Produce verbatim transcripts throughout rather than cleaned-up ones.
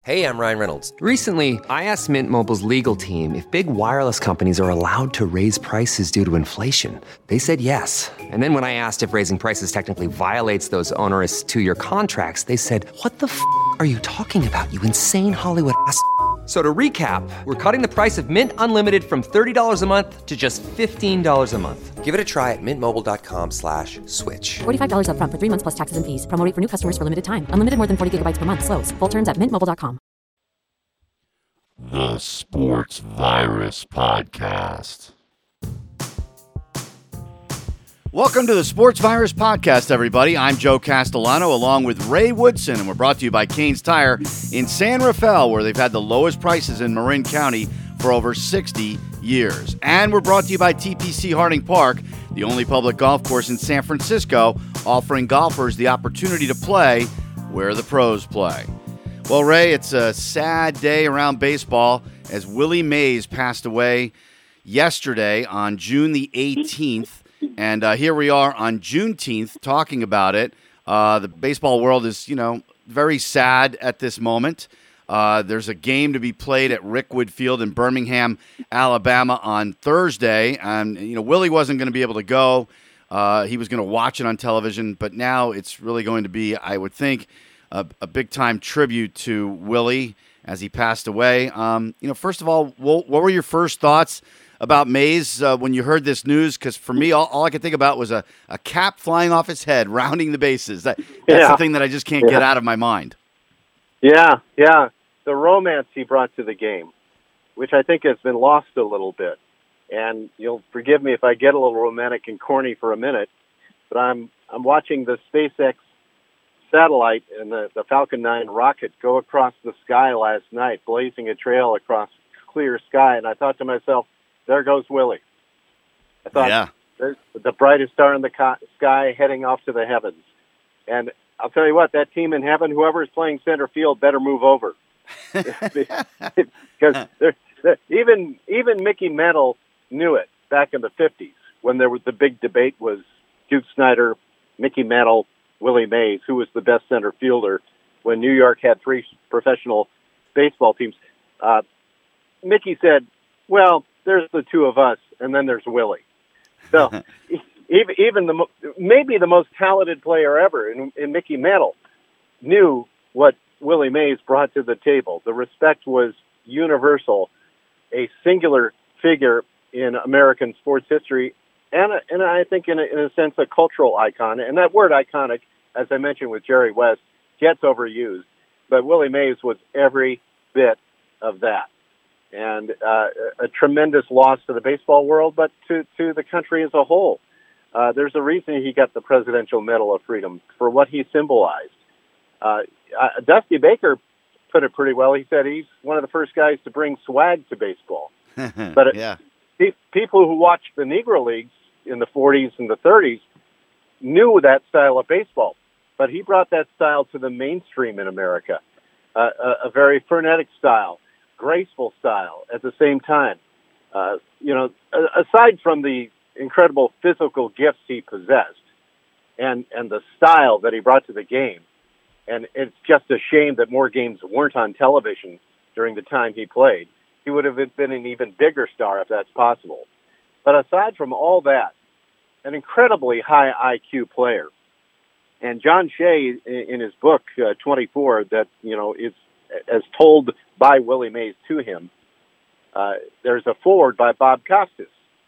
Hey, I'm Ryan Reynolds. Recently, I asked Mint Mobile's legal team if big wireless companies are allowed to raise prices due to inflation. They said yes. And then when I asked if raising prices technically violates those onerous two-year contracts, they said, what the f*** are you talking about, you insane Hollywood ass f- So to recap, we're cutting the price of Mint Unlimited from thirty dollars a month to just fifteen dollars a month. Give it a try at mintmobile.com slash switch. forty-five dollars up front for three months plus taxes and fees. Promo rate for new customers for limited time. Unlimited more than forty gigabytes per month. Slows full terms at mint mobile dot com. The Sports Virus Podcast. Welcome to the Sports Virus Podcast, everybody. I'm Joe Castellano along with Ray Woodson, and we're brought to you by Canes Tire in San Rafael, where they've had the lowest prices in Marin County for over sixty years. And we're brought to you by T P C Harding Park, the only public golf course in San Francisco, offering golfers the opportunity to play where the pros play. Well, Ray, it's a sad day around baseball as Willie Mays passed away yesterday on June the eighteenth. And uh, here we are on Juneteenth talking about it. Uh, the baseball world is, you know, very sad at this moment. Uh, there's a game to be played at Rickwood Field in Birmingham, Alabama on Thursday. And, you know, Willie wasn't going to be able to go. Uh, he was going to watch it on television. But now it's really going to be, I would think, a, a big-time tribute to Willie as he passed away. Um, you know, first of all, what were your first thoughts about Mays uh, when you heard this news? Because for me, all, all I could think about was a, a cap flying off his head, rounding the bases. That, that's yeah. the thing that I just can't yeah. get out of my mind. Yeah, yeah. The romance he brought to the game, which I think has been lost a little bit. And you'll forgive me if I get a little romantic and corny for a minute, but I'm I'm watching the SpaceX satellite and the, the Falcon nine rocket go across the sky last night, blazing a trail across clear sky, and I thought to myself, there goes Willie. I thought, yeah. there's the brightest star in the co- sky heading off to the heavens. And I'll tell you what, that team in heaven, whoever is playing center field, better move over. Because even even Mickey Mantle knew it back in the fifties when there was the big debate was Duke Snider, Mickey Mantle, Willie Mays, who was the best center fielder when New York had three professional baseball teams. Uh, Mickey said, well, there's the two of us, and then there's Willie. So even, even the maybe the most talented player ever in, in Mickey Mantle knew what Willie Mays brought to the table. The respect was universal, a singular figure in American sports history, and, a, and I think in a, in a sense a cultural icon. And that word iconic, as I mentioned with Jerry West, gets overused. But Willie Mays was every bit of that. And uh, a tremendous loss to the baseball world, but to, to the country as a whole. Uh, there's a reason he got the Presidential Medal of Freedom for what he symbolized. Uh, uh, Dusty Baker put it pretty well. He said he's one of the first guys to bring swag to baseball. But yeah. pe- people who watched the Negro Leagues in the forties and the thirties knew that style of baseball. But he brought that style to the mainstream in America, uh, a, a very frenetic style. Graceful style at the same time. Uh, you know, aside from the incredible physical gifts he possessed and, and the style that he brought to the game, and it's just a shame that more games weren't on television during the time he played, he would have been an even bigger star if that's possible. But aside from all that, an incredibly high I Q player. And John Shea, in his book, uh, twenty-four, that, you know, is as told by Willie Mays to him, uh, there's a foreword by Bob Costas.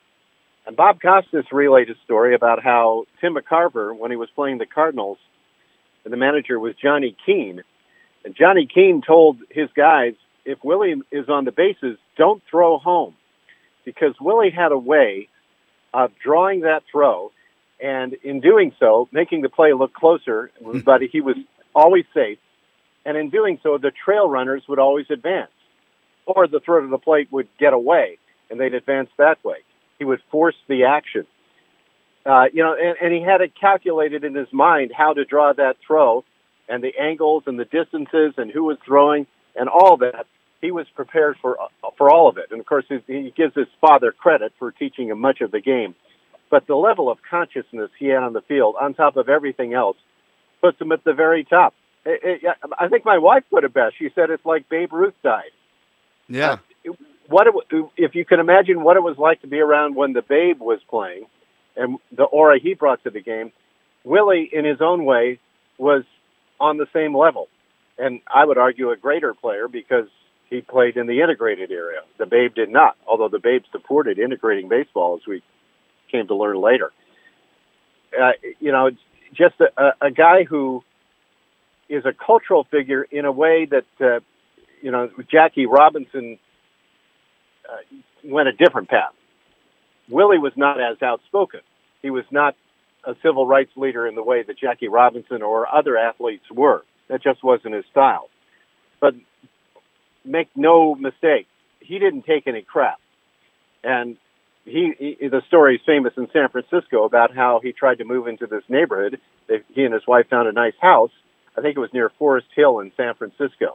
And Bob Costas relayed a story about how Tim McCarver, when he was playing the Cardinals, and the manager was Johnny Keane, and Johnny Keane told his guys, if Willie is on the bases, don't throw home. Because Willie had a way of drawing that throw, and in doing so, making the play look closer, but he was always safe. And in doing so, the trail runners would always advance. Or the throw to the plate would get away, and they'd advance that way. He would force the action. Uh, you know, and, and he had it calculated in his mind how to draw that throw, and the angles and the distances and who was throwing and all that. He was prepared for for all of it. And, of course, he, he gives his father credit for teaching him much of the game. But the level of consciousness he had on the field, on top of everything else, puts him at the very top. It, it, I think my wife put it best. She said it's like Babe Ruth died. Yeah. Uh, what it, if you can imagine what it was like to be around when the Babe was playing and the aura he brought to the game, Willie, in his own way, was on the same level. And I would argue a greater player because he played in the integrated area. The Babe did not, although the Babe supported integrating baseball, as we came to learn later. Uh, you know, just a, a guy who is a cultural figure in a way that, uh, you know, Jackie Robinson uh, went a different path. Willie was not as outspoken. He was not a civil rights leader in the way that Jackie Robinson or other athletes were. That just wasn't his style. But make no mistake, he didn't take any crap. And he, he the story is famous in San Francisco about how he tried to move into this neighborhood. They, he and his wife found a nice house. I think it was near Forest Hill in San Francisco.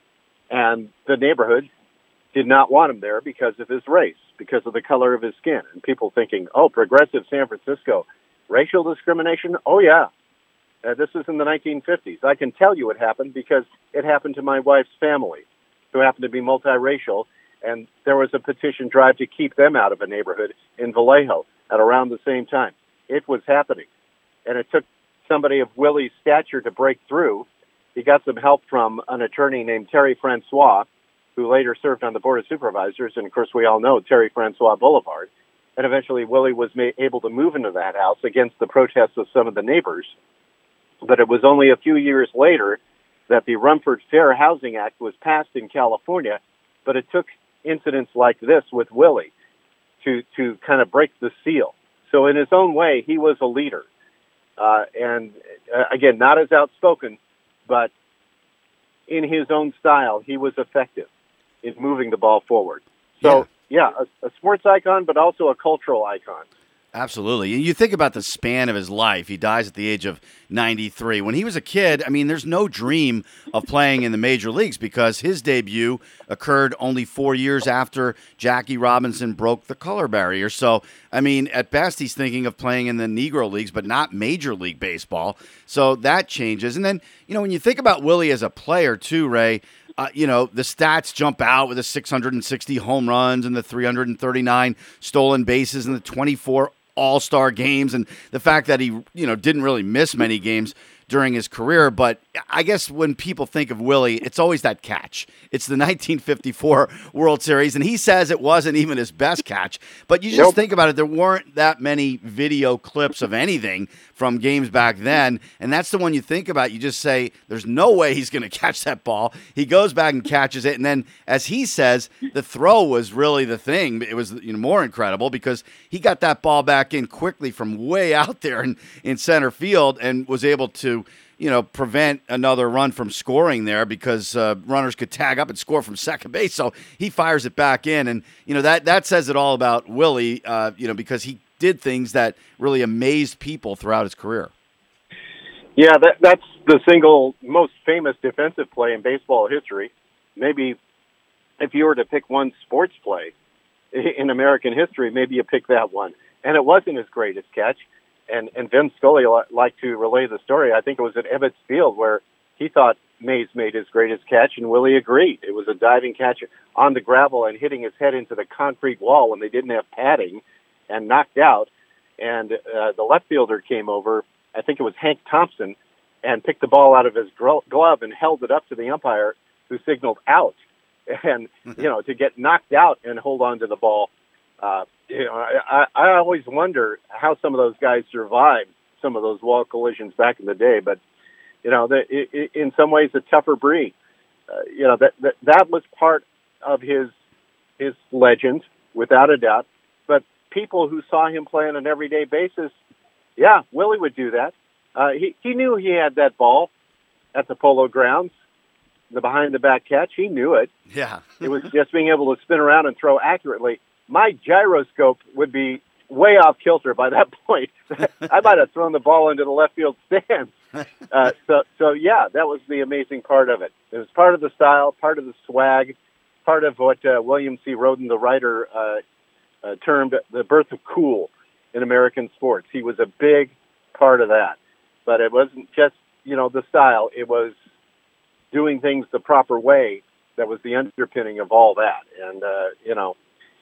And the neighborhood did not want him there because of his race, because of the color of his skin. And people thinking, oh, progressive San Francisco, racial discrimination? Oh, yeah. Uh, this is in the nineteen fifties. I can tell you it happened because it happened to my wife's family, who happened to be multiracial, and there was a petition drive to keep them out of a neighborhood in Vallejo at around the same time. It was happening. And it took somebody of Willie's stature to break through. He got some help from an attorney named Terry Francois, who later served on the Board of Supervisors, and of course we all know Terry Francois Boulevard. And eventually Willie was ma- able to move into that house against the protests of some of the neighbors. But it was only a few years later that the Rumford Fair Housing Act was passed in California, but it took incidents like this with Willie to, to kind of break the seal. So in his own way, he was a leader. Uh, and uh, again, not as outspoken, but in his own style, he was effective in moving the ball forward. So, yeah, yeah a, a sports icon, but also a cultural icon. Absolutely. You think about the span of his life. He dies at the age of ninety-three. When he was a kid, I mean, there's no dream of playing in the major leagues because his debut occurred only four years after Jackie Robinson broke the color barrier. So, I mean, at best, he's thinking of playing in the Negro Leagues, but not Major League Baseball. So that changes. And then, you know, when you think about Willie as a player, too, Ray, Uh, you know, the stats jump out with the six hundred sixty home runs and the three hundred thirty-nine stolen bases and the twenty-four all-star games and the fact that he, you know, didn't really miss many games during his career. But I guess when people think of Willie, it's always that catch. It's the nineteen fifty-four World Series, and he says it wasn't even his best catch. But you just nope. think about it, there weren't that many video clips of anything from games back then, and that's the one you think about. You just say, there's no way he's going to catch that ball. He goes back and catches it, and then, as he says, the throw was really the thing. It was, you know, more incredible because he got that ball back in quickly from way out there in, in center field and was able to, you know, prevent another run from scoring there because uh, runners could tag up and score from second base. So he fires it back in. And, you know, that, that says it all about Willie, uh, you know, because he did things that really amazed people throughout his career. Yeah, that, that's the single most famous defensive play in baseball history. Maybe if you were to pick one sports play in American history, maybe you pick that one. And it wasn't his greatest catch. And, and Vin Scully liked to relay the story. I think it was at Ebbets Field where he thought Mays made his greatest catch, and Willie agreed. It was a diving catch on the gravel and hitting his head into the concrete wall when they didn't have padding and knocked out. And uh, the left fielder came over, I think it was Hank Thompson, and picked the ball out of his glove and held it up to the umpire, who signaled out. And, you know, to get knocked out and hold on to the ball, uh, you know, I, I always wonder how some of those guys survived some of those wall collisions back in the day. But, you know, the, it, in some ways, a tougher breed. Uh, you know, that, that that was part of his his legend, without a doubt. But people who saw him play on an everyday basis, yeah, Willie would do that. Uh, he, he knew he had that ball at the Polo Grounds, the behind-the-back catch. He knew it. Yeah. It was just being able to spin around and throw accurately. My gyroscope would be way off kilter by that point. I might have thrown the ball into the left field stands. Uh, so, so, yeah, that was the amazing part of it. It was part of the style, part of the swag, part of what uh, William C. Roden, the writer, uh, uh, termed the birth of cool in American sports. He was a big part of that. But it wasn't just, you know, the style. It was doing things the proper way that was the underpinning of all that. And, uh, you know,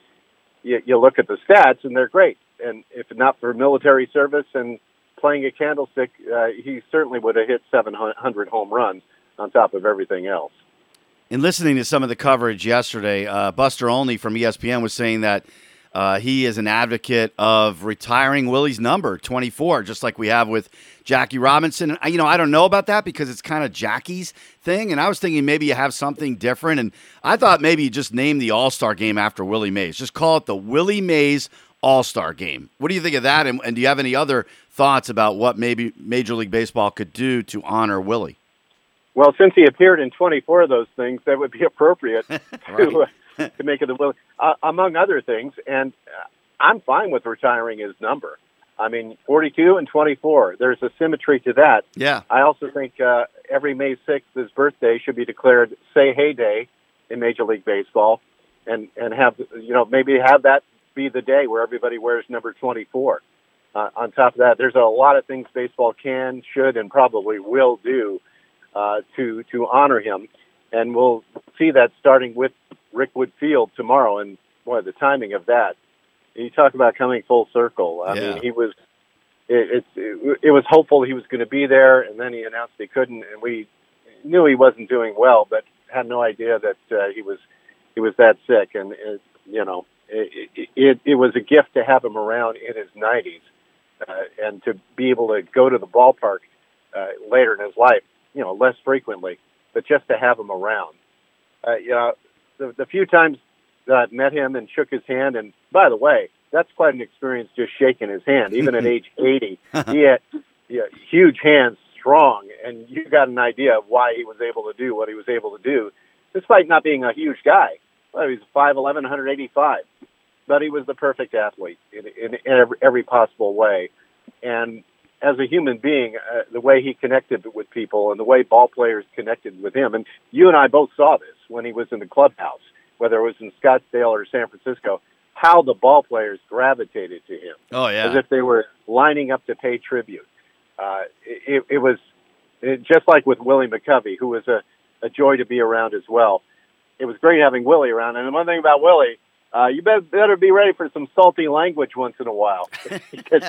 you, you look at the stats, and they're great. And if not for military service and playing a candlestick, uh, he certainly would have hit seven hundred home runs on top of everything else. In listening to some of the coverage yesterday, uh, Buster Olney from E S P N was saying that uh, he is an advocate of retiring Willie's number, twenty-four, just like we have with Jackie Robinson. And, you know, I don't know about that because it's kind of Jackie's thing, and I was thinking maybe you have something different, and I thought maybe you just name the All-Star Game after Willie Mays. Just call it the Willie Mays All-Star Game. What do you think of that, and, and do you have any other thoughts about what maybe Major League Baseball could do to honor Willie? Well, since he appeared in twenty-four of those things, that would be appropriate to uh, to make it the Willie, uh, among other things. And uh, I'm fine with retiring his number. I mean, forty-two and twenty-four. There's a symmetry to that. Yeah. I also think uh, every May sixth, his birthday, should be declared Say Hey Day in Major League Baseball, and and have you know maybe have that be the day where everybody wears number twenty-four. Uh, on top of that, there's a lot of things baseball can, should, and probably will do Uh, to to honor him, and we'll see that starting with Rickwood Field tomorrow. And boy, the timing of that! You talk about coming full circle. I yeah. mean, he was. It, it, it was hopeful he was going to be there, and then he announced he couldn't, and we knew he wasn't doing well, but had no idea that uh, he was he was that sick. And it, you know, it, it, it, it was a gift to have him around in his nineties, uh, and to be able to go to the ballpark uh, later in his life. You know, less frequently, but just to have him around. Uh, you know, the, the few times that I've met him and shook his hand, and by the way, that's quite an experience just shaking his hand. Even at age eighty, he had yeah, huge hands, strong, and you got an idea of why he was able to do what he was able to do, despite not being a huge guy. Well, he was five eleven, one eighty-five, but he was the perfect athlete in, in, in every, every possible way. And as a human being, uh, the way he connected with people and the way ball players connected with him, and you and I both saw this when he was in the clubhouse, whether it was in Scottsdale or San Francisco, how the ball players gravitated to him. Oh, yeah. As if they were lining up to pay tribute. Uh, it, it was it, just like with Willie McCovey, who was a, a joy to be around as well. It was great having Willie around. And the one thing about Willie, uh, you better, better be ready for some salty language once in a while. because,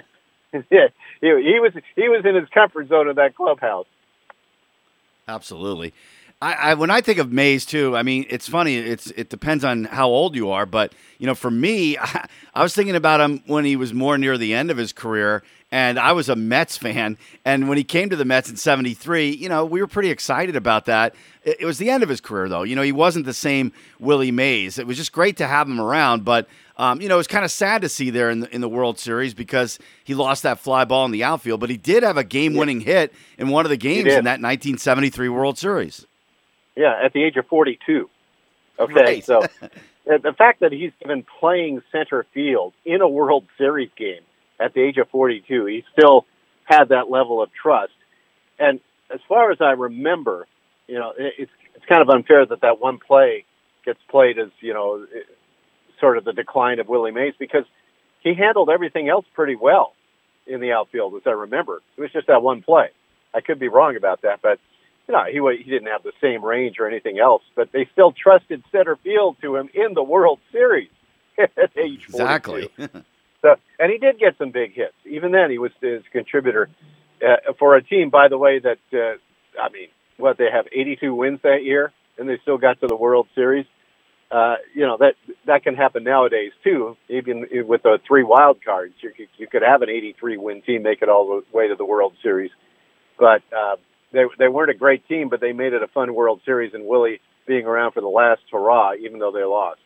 Yeah, he, he was he was in his comfort zone in that clubhouse. Absolutely. I, I when I think of Mays too, I mean, it's funny. It's it depends on how old you are, but you know, for me, I, I was thinking about him when he was more near the end of his career, and I was a Mets fan. And when he came to the Mets in seventy-three, you know, we were pretty excited about that. It, it was the end of his career, though. You know, he wasn't the same Willie Mays. It was just great to have him around, but. Um, you know, it was kind of sad to see there in the, in the World Series because he lost that fly ball in the outfield, but he did have a game-winning yeah. hit in one of the games in that nineteen seventy-three World Series. Yeah, at the age of forty-two. Okay, right. so the fact that he's even playing center field in a World Series game at the age of forty-two, he still had that level of trust. And as far as I remember, you know, it's it's kind of unfair that that one play gets played as, you know, sort of the decline of Willie Mays, because he handled everything else pretty well in the outfield, as I remember. It was just that one play. I could be wrong about that, but you know, he he didn't have the same range or anything else, but they still trusted center field to him in the World Series at age forty-two. Exactly. So, and he did get some big hits. Even then, he was his contributor uh, for a team, by the way, that, uh, I mean, what, they have eighty-two wins that year, and they still got to the World Series. Uh, you know, that that can happen nowadays, too. Even with the three wild cards, you could, you could have an eighty-three win team make it all the way to the World Series. But uh, they they weren't a great team, but they made it a fun World Series, and Willie being around for the last hurrah, even though they lost.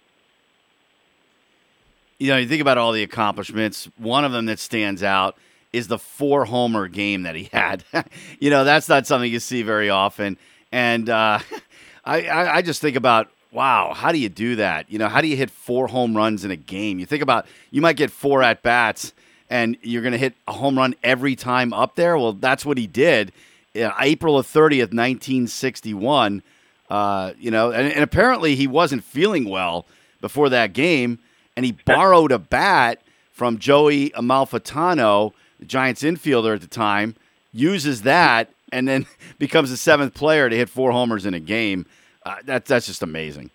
You know, you think about all the accomplishments, one of them that stands out is the four-homer game that he had. You know, that's not something you see very often. And uh, I, I, I just think about, wow, how do you do that? You know, how do you hit four home runs in a game? You think about, you might get four at-bats, and you're going to hit a home run every time up there? Well, that's what he did. Uh, April thirtieth, nineteen sixty-one, uh, you know, and, and apparently he wasn't feeling well before that game, and he borrowed a bat from Joey Amalfitano, the Giants infielder at the time, uses that and then becomes the seventh player to hit four homers in a game. Uh, that, that's just amazing.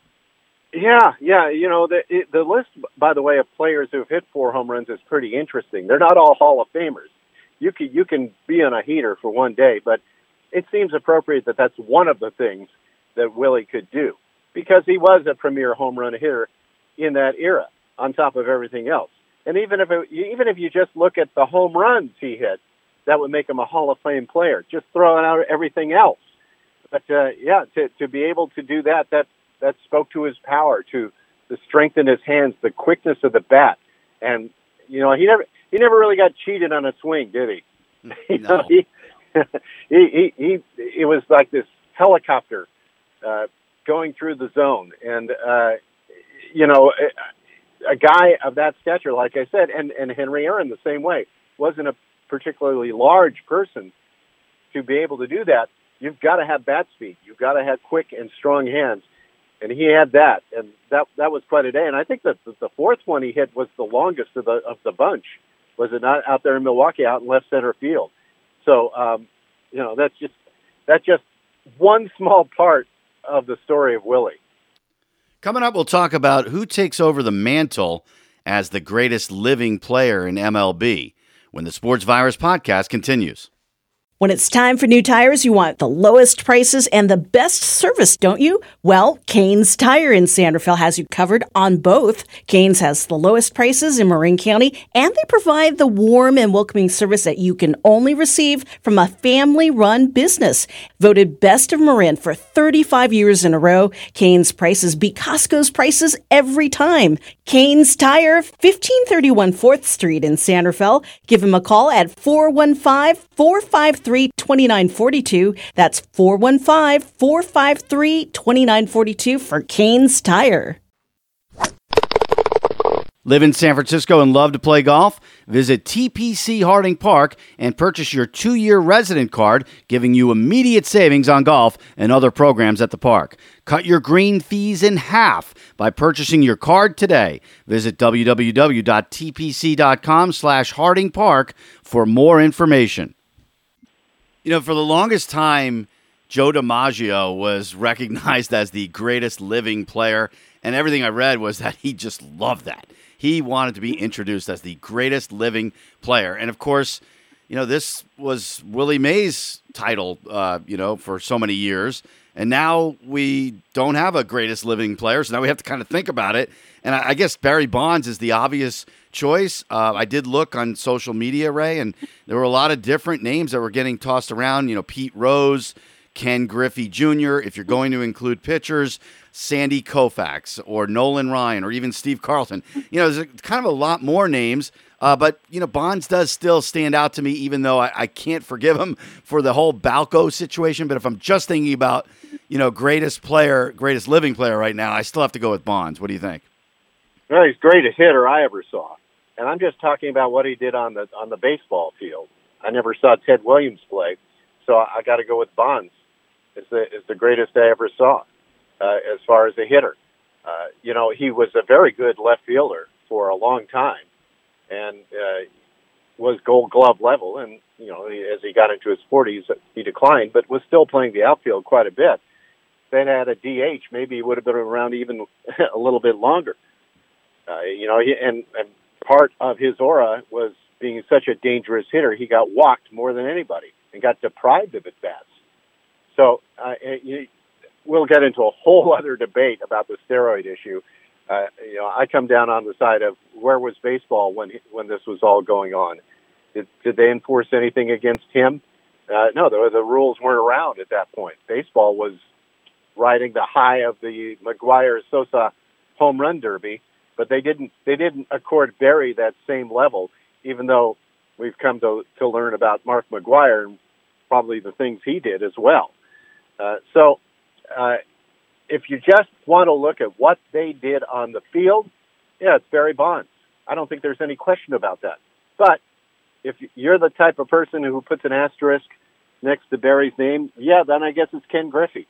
Yeah, yeah. You know, the it, the list, by the way, of players who have hit four home runs is pretty interesting. They're not all Hall of Famers. You can, you can be on a heater for one day, but it seems appropriate that that's one of the things that Willie could do because he was a premier home run hitter in that era on top of everything else. And even if it, even if you just look at the home runs he hit, that would make him a Hall of Fame player, just throwing out everything else. But, uh, yeah, to, to be able to do that, that, that spoke to his power, to the strength in his hands, the quickness of the bat. And, you know, he never he never really got cheated on a swing, did he? you No. know, he, he, he, he, it was like this helicopter uh, going through the zone. And, uh, you know, a, a guy of that stature, like I said, and, and Henry Aaron the same way, wasn't a particularly large person to be able to do that. You've got to have bat speed. You've got to have quick and strong hands. And he had that, and that that was quite a day. And I think that the fourth one he hit was the longest of the of the bunch. Was it not out there in Milwaukee, out in left center field? So, um, you know, that's just that's just one small part of the story of Willie. Coming up, we'll talk about who takes over the mantle as the greatest living player in M L B when the Sports Virus podcast continues. When it's time for new tires, you want the lowest prices and the best service, don't you? Well, Kane's Tire in San Rafael has you covered on both. Kane's has the lowest prices in Marin County, and they provide the warm and welcoming service that you can only receive from a family-run business. Voted best of Marin for thirty-five years in a row, Kane's prices beat Costco's prices every time. Kane's Tire, fifteen thirty-one fourth Street in San Rafael. Give him a call at four one five, four five three, two nine four two. That's four one five, four five three, two nine four two for Kane's Tire. Live in San Francisco and love to play golf? Visit T P C Harding Park and purchase your two-year resident card, giving you immediate savings on golf and other programs at the park. Cut your green fees in half by purchasing your card today. Visit w w w dot t p c dot com slash Harding Park for more information. You know, for the longest time, Joe DiMaggio was recognized as the greatest living player, and everything I read was that he just loved that. He wanted to be introduced as the greatest living player. And, of course, you know, this was Willie Mays' title, uh, you know, for so many years. And now we don't have a greatest living player, so now we have to kind of think about it. And I, I guess Barry Bonds is the obvious choice. Uh, I did look on social media, Ray, and there were a lot of different names that were getting tossed around. You know, Pete Rose, Ken Griffey Junior, if you're going to include pitchers, Sandy Koufax or Nolan Ryan or even Steve Carlton. You know, there's a, kind of a lot more names, uh, but, you know, Bonds does still stand out to me, even though I, I can't forgive him for the whole Balco situation. But if I'm just thinking about, you know, greatest player, greatest living player right now, I still have to go with Bonds. What do you think? Well, he's the greatest hitter I ever saw. And I'm just talking about what he did on the on the baseball field. I never saw Ted Williams play, so I got to go with Bonds. Is the is the greatest I ever saw uh, as far as a hitter. Uh, you know, he was a very good left fielder for a long time, and uh, was Gold Glove level. And you know, he, as he got into his forties, he declined, but was still playing the outfield quite a bit. Then at a D H, maybe he would have been around even a little bit longer. Uh, you know, he, and, and part of his aura was being such a dangerous hitter. He got walked more than anybody and got deprived of at bats. So uh, you, we'll get into a whole other debate about the steroid issue. Uh, you know, I come down on the side of where was baseball when when this was all going on? Did, did they enforce anything against him? Uh, no, the, the rules weren't around at that point. Baseball was riding the high of the McGuire-Sosa home run derby. But they didn't. They didn't accord Barry that same level, even though we've come to to learn about Mark McGuire and probably the things he did as well. Uh, so, uh, if you just want to look at what they did on the field, yeah, it's Barry Bonds. I don't think there's any question about that. But if you're the type of person who puts an asterisk next to Barry's name, yeah, then I guess it's Ken Griffey.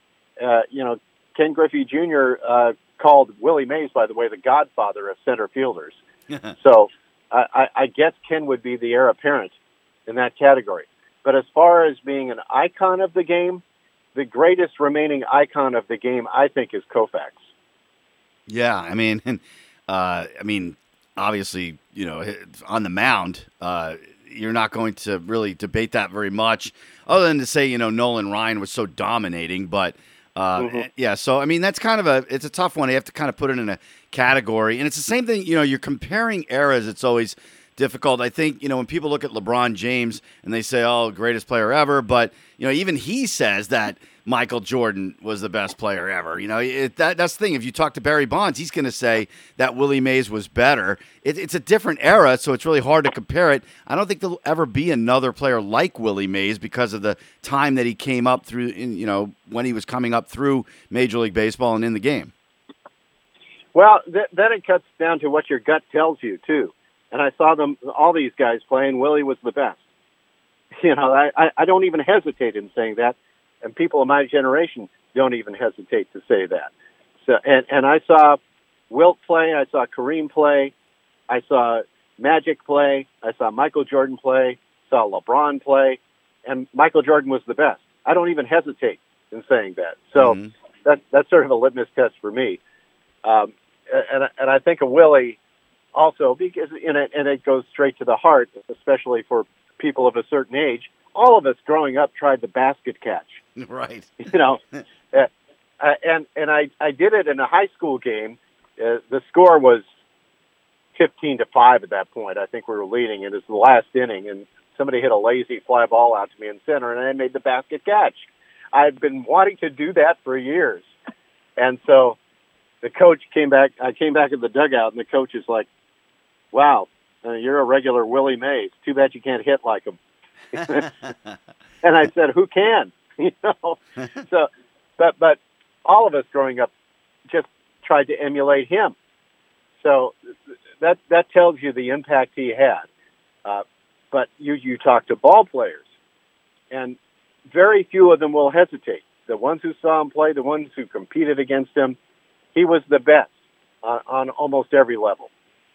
Uh, you know, Ken Griffey Junior Uh, called Willie Mays, by the way, the godfather of center fielders. So I, I guess Ken would be the heir apparent in that category. But as far as being an icon of the game, the greatest remaining icon of the game, I think, is Koufax. Yeah, I mean, uh, I mean, obviously, you know, on the mound, uh, you're not going to really debate that very much, other than to say, you know, Nolan Ryan was so dominating. But uh, mm-hmm. yeah, so I mean, that's kind of a it's a tough one. You have to kind of put it in a category, and it's the same thing. You know, you're comparing eras. It's always difficult. I think, you know, when people look at LeBron James and they say, oh, greatest player ever, but, you know, even he says that Michael Jordan was the best player ever. You know, it, that that's the thing. If you talk to Barry Bonds, he's going to say that Willie Mays was better. It, it's a different era, so it's really hard to compare it. I don't think there'll ever be another player like Willie Mays because of the time that he came up through, in, you know, when he was coming up through Major League Baseball and in the game. Well, th- then it cuts down to what your gut tells you, too. And I saw them, all these guys playing. Willie was the best. You know, I, I don't even hesitate in saying that. And people of my generation don't even hesitate to say that. So, and, and I saw Wilt play. I saw Kareem play. I saw Magic play. I saw Michael Jordan play. Saw LeBron play. And Michael Jordan was the best. I don't even hesitate in saying that. So mm-hmm. that, that's sort of a litmus test for me. Um, and, and I think of Willie also, because in it, and it goes straight to the heart, especially for people of a certain age. All of us growing up tried the basket catch, right? You know, uh, and and I, I did it in a high school game. Uh, the score was fifteen to five at that point. I think we were leading. It was the last inning, and somebody hit a lazy fly ball out to me in center, and I made the basket catch. I've been wanting to do that for years, and so the coach came back. I came back in the dugout, and the coach is like, wow, uh, you're a regular Willie Mays. Too bad you can't hit like him. And I said, who can? You know. So, but but all of us growing up just tried to emulate him. So that that tells you the impact he had. Uh, but you you talk to ball players, and very few of them will hesitate. The ones who saw him play, the ones who competed against him, he was the best uh, on almost every level.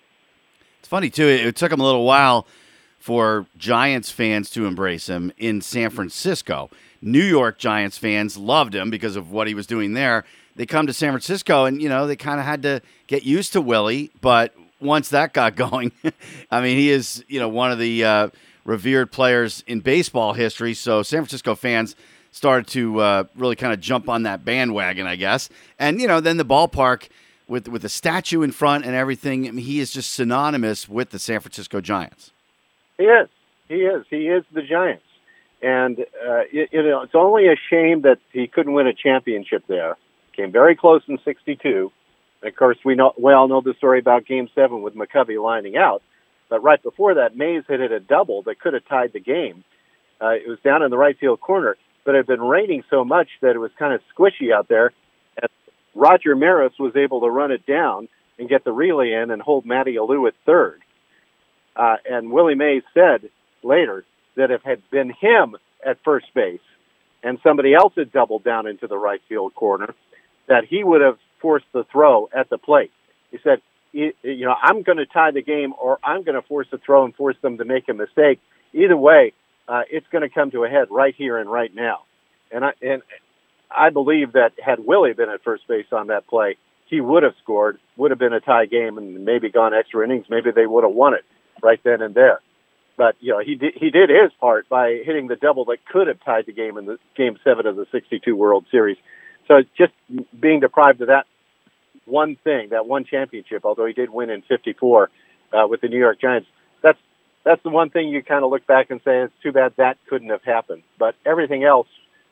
It's funny, too. It took him a little while for Giants fans to embrace him in San Francisco. New York Giants fans loved him because of what he was doing there. They come to San Francisco, and, you know, they kind of had to get used to Willie. But once that got going, I mean, he is, you know, one of the uh, revered players in baseball history. So San Francisco fans started to uh, really kind of jump on that bandwagon, I guess. And, you know, then the ballpark, with with the statue in front and everything, I mean, he is just synonymous with the San Francisco Giants. He is. He is. He is the Giants. And, uh, you, you know, it's only a shame that he couldn't win a championship there. Came very close in sixty-two. Of course, we know we all know the story about Game seven with McCovey lining out. But right before that, Mays had hit a double that could have tied the game. Uh, it was down in the right field corner, but it had been raining so much that it was kind of squishy out there. And Roger Maris was able to run it down and get the relay in and hold Matty Alou at third. Uh, and Willie Mays said later that if it had been him at first base and somebody else had doubled down into the right field corner, that he would have forced the throw at the plate. He said, you know, I'm going to tie the game, or I'm going to force the throw and force them to make a mistake. Either way, uh, it's going to come to a head right here and right now. And I, and I believe that had Willie been at first base on that play, he would have scored, would have been a tie game, and maybe gone extra innings. Maybe they would have won it right then and there. But, you know, he did, he did his part by hitting the double that could have tied the game in the Game seven of the sixty-two World Series. So just being deprived of that one thing, that one championship, although he did win in fifty-four uh, with the New York Giants, that's that's the one thing you kind of look back and say, it's too bad that couldn't have happened. But everything else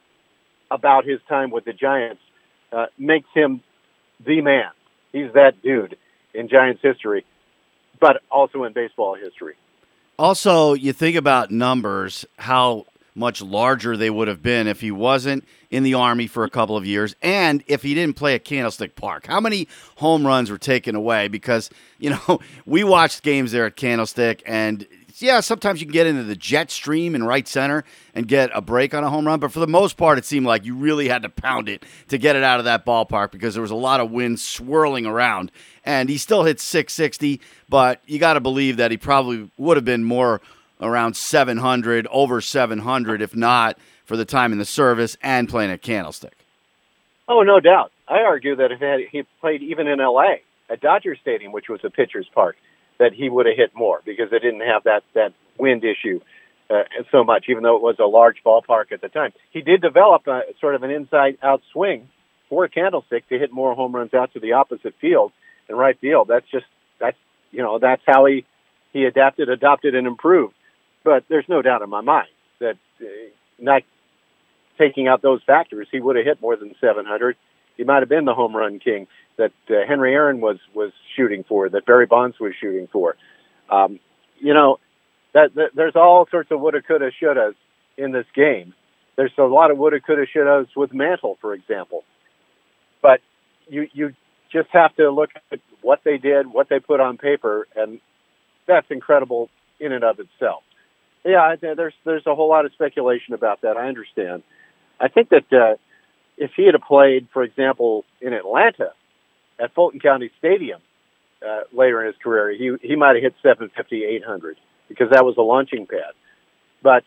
about his time with the Giants uh, makes him the man. He's that dude in Giants history, but also in baseball history. Also, you think about numbers, how much larger they would have been if he wasn't in the Army for a couple of years and if he didn't play at Candlestick Park. How many home runs were taken away? Because, you know, we watched games there at Candlestick, and yeah, sometimes you can get into the jet stream in right center and get a break on a home run, but for the most part, it seemed like you really had to pound it to get it out of that ballpark because there was a lot of wind swirling around. And he still hit six sixty, but you got to believe that he probably would have been more around seven hundred, over seven hundred, if not for the time in the service and playing at Candlestick. Oh, no doubt. I argue that if he, had, he played even in L A at Dodger Stadium, which was a pitcher's park, that he would have hit more because they didn't have that, that wind issue uh, so much, even though it was a large ballpark at the time. He did develop a, sort of an inside-out swing for Candlestick to hit more home runs out to the opposite field and right field. That's just, that's, you know, that's how he, he adapted, adopted, and improved. But there's no doubt in my mind that uh, not taking out those factors, he would have hit more than seven hundred. He might have been the home run king that uh, Henry Aaron was, was shooting for, that Barry Bonds was shooting for. Um, you know, that, that there's all sorts of woulda, coulda, shouldas in this game. There's a lot of woulda, coulda, shouldas with Mantle, for example. But you you just have to look at what they did, what they put on paper, and that's incredible in and of itself. Yeah, there's there's a whole lot of speculation about that. I understand. I think that uh, if he had played, for example, in Atlanta at Fulton County Stadium uh, later in his career, he he might have hit seven fifty, eight hundred because that was a launching pad. But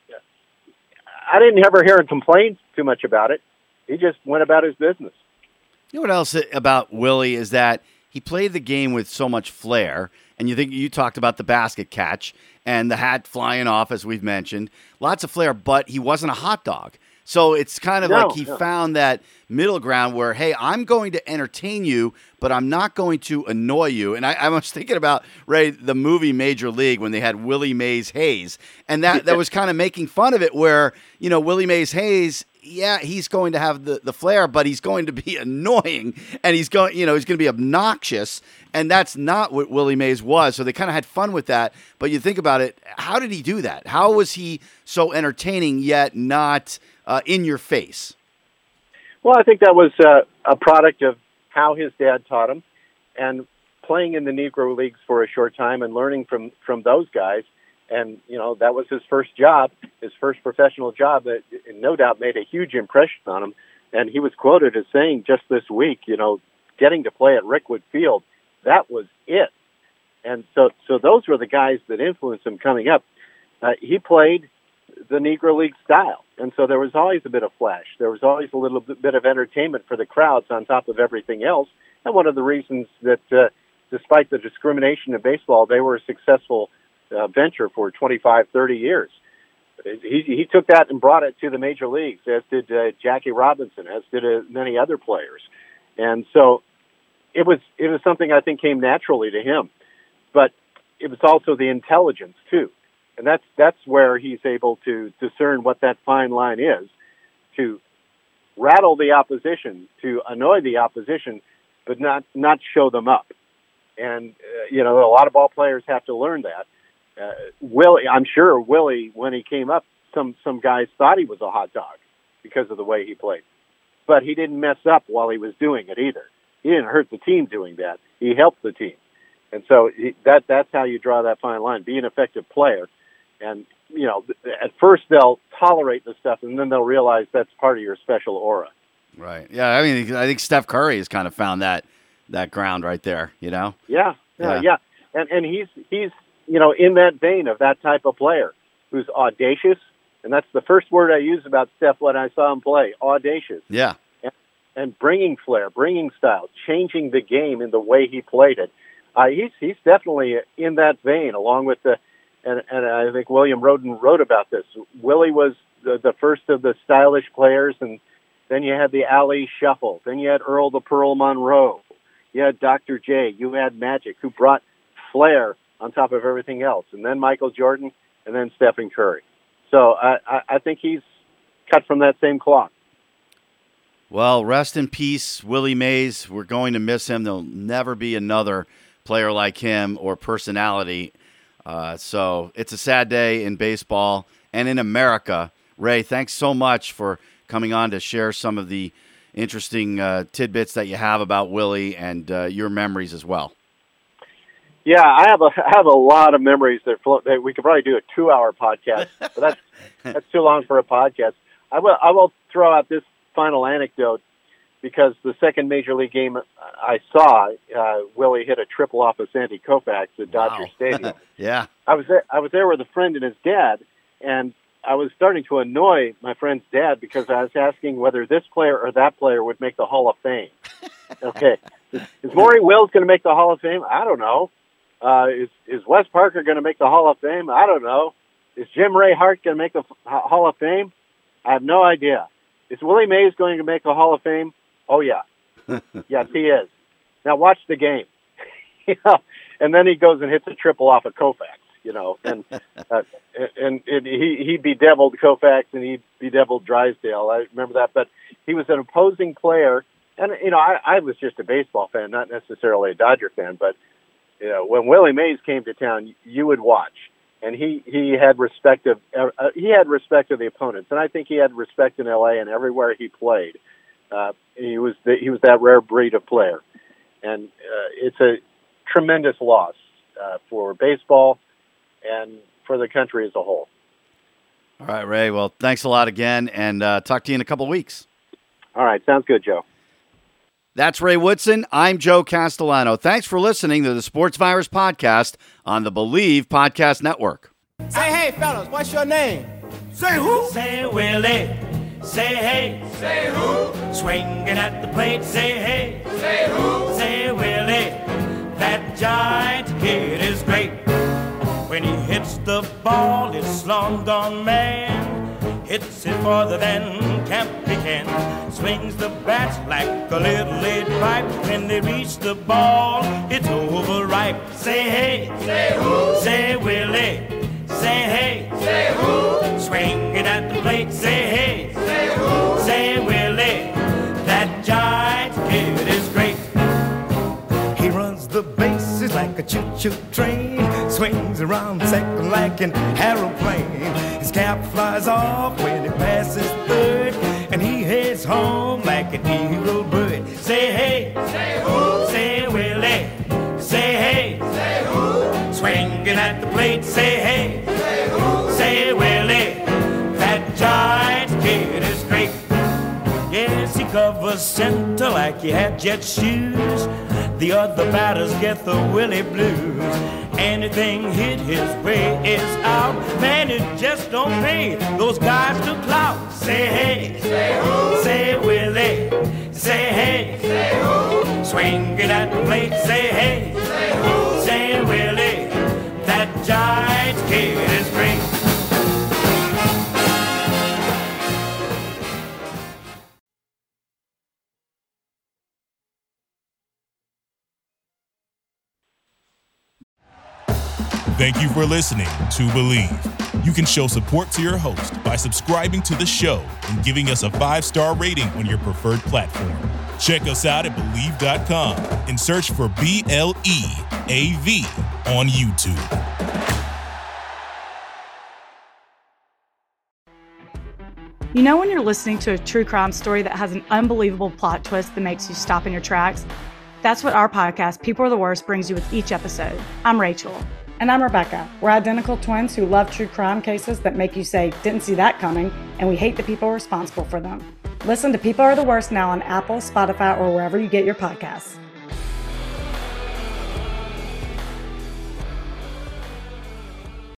I didn't ever hear him complain too much about it. He just went about his business. You know what else about Willie is that he played the game with so much flair, and you think you talked about the basket catch and the hat flying off, as we've mentioned. Lots of flair, but he wasn't a hot dog. So it's kind of no, like he no. found that middle ground where, hey, I'm going to entertain you, but I'm not going to annoy you. And I, I was thinking about, Ray, the movie Major League when they had Willie Mays Hayes. And that, that was kind of making fun of it where, you know, Willie Mays Hayes, yeah, he's going to have the, the flair, but he's going to be annoying and he's going, you know, he's going to be obnoxious. And that's not what Willie Mays was. So they kind of had fun with that. But you think about it, how did he do that? How was he so entertaining yet not uh, in your face? Well, I think that was uh, a product of how his dad taught him and playing in the Negro Leagues for a short time and learning from, from those guys. And, you know, that was his first job, his first professional job that no doubt made a huge impression on him. And he was quoted as saying just this week, you know, getting to play at Rickwood Field, that was it. And so so those were the guys that influenced him coming up. Uh, he played the Negro League style. And so there was always a bit of flash. There was always a little bit of entertainment for the crowds on top of everything else. And one of the reasons that uh, despite the discrimination in baseball, they were a successful Uh, venture for twenty-five, thirty years. He, he took that and brought it to the major leagues, as did uh, Jackie Robinson, as did uh, many other players. And so it was it was something I think came naturally to him. But it was also the intelligence, too. And that's that's where he's able to discern what that fine line is, to rattle the opposition, to annoy the opposition, but not, not show them up. And, uh, you know, a lot of ball players have to learn that. Uh, Willie, I'm sure Willie, when he came up, some, some guys thought he was a hot dog because of the way he played. But he didn't mess up while he was doing it either. He didn't hurt the team doing that. He helped the team. And so he, that that's how you draw that fine line. Be an effective player. And, you know, at first they'll tolerate the stuff, and then they'll realize that's part of your special aura. Right. Yeah, I mean, I think Steph Curry has kind of found that that ground right there, you know? Yeah, yeah, Yeah. yeah. And and he's he's you know in that vein of that type of player who's audacious, and that's the first word I use about Steph when I saw him play, audacious. Yeah. And, and bringing flair, bringing style, changing the game in the way he played it. Uh, he's he's definitely in that vein, along with the, and and I think William Roden wrote about this. Willie was the, the first of the stylish players, and then you had the Alley Shuffle, then you had Earl the Pearl Monroe. You had Doctor J, you had Magic, who brought flair on top of everything else, and then Michael Jordan, and then Stephen Curry. So I, I, I think he's cut from that same cloth. Well, rest in peace, Willie Mays. We're going to miss him. There'll never be another player like him or personality. Uh, so it's a sad day in baseball and in America. Ray, thanks so much for coming on to share some of the interesting uh, tidbits that you have about Willie and uh, your memories as well. Yeah, I have a I have a lot of memories that float. That we could probably do a two-hour podcast, but that's that's too long for a podcast. I will I will throw out this final anecdote because the second major league game I saw, uh, Willie hit a triple off of Sandy Koufax at Dodger Wow. Stadium. Yeah. I was there. I was there with a friend and his dad, and I was starting to annoy my friend's dad because I was asking whether this player or that player would make the Hall of Fame. Okay, is, is Maury Wills going to make the Hall of Fame? I don't know. Uh, is is Wes Parker going to make the Hall of Fame? I don't know. Is Jim Ray Hart going to make the Hall of Fame? I have no idea. Is Willie Mays going to make the Hall of Fame? Oh, yeah. Yes, he is. Now watch the game. You know, and then he goes and hits a triple off of Koufax, you know, and uh, and, and he, he bedeviled Koufax and he bedeviled Drysdale. I remember that. But he was an opposing player. And, you know, I, I was just a baseball fan, not necessarily a Dodger fan. But, you know, when Willie Mays came to town, you would watch. And he, he had respect of uh, he had respect of the opponents, and I think he had respect in L A and everywhere he played. Uh, he was the, he was that rare breed of player, and uh, it's a tremendous loss uh, for baseball and for the country as a whole. All right, Ray. Well, thanks a lot again, and uh, talk to you in a couple of weeks. All right, sounds good, Joe. That's Ray Woodson. I'm Joe Castellano. Thanks for listening to the Sports Virus Podcast on the Believe Podcast Network. Say hey, fellas, what's your name? Say who? Say Willie. Say hey. Say who? Swinging at the plate. Say hey. Say who? Say Willie. That giant kid is great. When he hits the ball, it's long gone man. Hits it farther than Campy can. Swings the bat like a little lead pipe. When they reach the ball, it's overripe. Say hey, say who? Say Willie. Say hey, say who? Swinging at the plate. Say hey, say who? Say Willie. That giant kid is great. He runs the bases like a choo-choo train. Swings around second like an aeroplane. His cap flies off when he passes third, and he heads home like an eagle bird. Say hey, say who? Say Willie. Say hey, say who? Swinging at the plate. Say hey, say who? Say Willie. That giant kid is great. Yes, he covers center like he had jet shoes. The other batters get the Willie blues. Anything hit his way is out. Man, it just don't pay those guys to clout. Say hey, say who? Say Willie. Say hey, say who? Swinging at the plate. Say hey, say who? Say Willie. That giant kid is great. Thank you for listening to Believe. You can show support to your host by subscribing to the show and giving us a five-star rating on your preferred platform. Check us out at Believe dot com and search for B L E A V on YouTube. You know when you're listening to a true crime story that has an unbelievable plot twist that makes you stop in your tracks? That's what our podcast, People Are the Worst, brings you with each episode. I'm Rachel. And I'm Rebecca. We're identical twins who love true crime cases that make you say, didn't see that coming, and we hate the people responsible for them. Listen to People Are the Worst now on Apple, Spotify, or wherever you get your podcasts.